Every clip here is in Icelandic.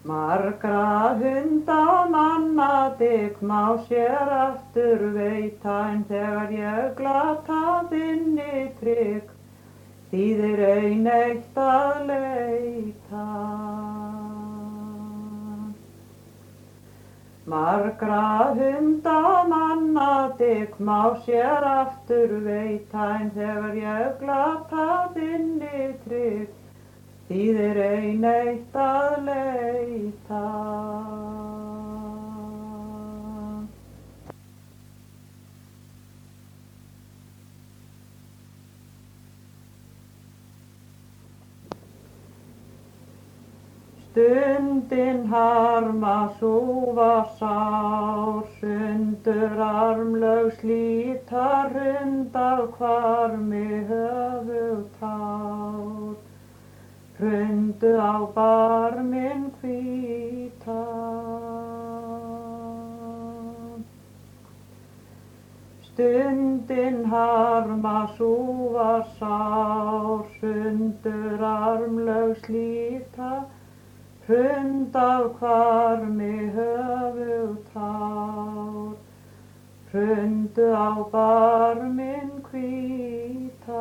Margra hunda manna digg má sér aftur veita, en þegar ég glata þinni trygg, þýðir ein eitt að leita. Margra hunda manna digg má sér aftur veita, en þegar ég glata þinni trygg, þýðir ein eitt að leita. Stundin harma sú var sár, sundur armlaug slítar hund af hvarmi höfuð tár. Hrundu á barminn hvíta. Stundin harma sú var sár, sundur armlaug slíta, hrund af hvarmi höfuð tár. Hrundu á barminn hvíta.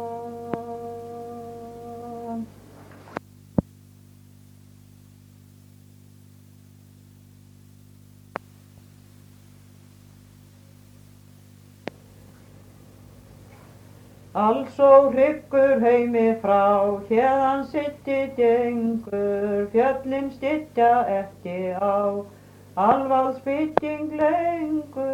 Alls og hryggur heimi frá, héðan Siggi gengur, fjöllin styggja ekki á, alvaldsbygging lengur.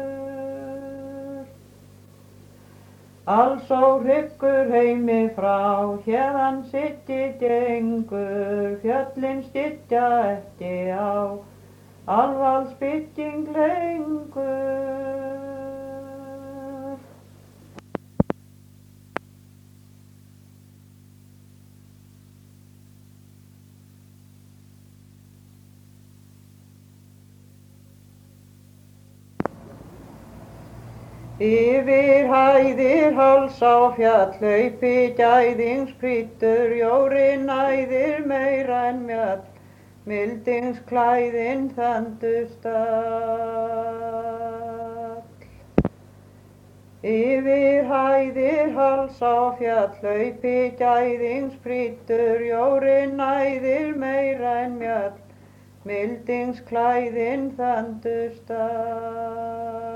Alls og hryggur heimi frá, héðan Siggi gengur, fjöllin styggja ekki á, alvaldsbygging lengur. Yfir hæðir háls á fjall hlaupi gæðingsprýddur, jórinn æðir meira en mjall, mildingsklæðin þandust all. Yfir hæðir háls á fjall hlaupi gæðingsprýddur, jórinn æðir meira en mjall, mildingsklæðin þandust all.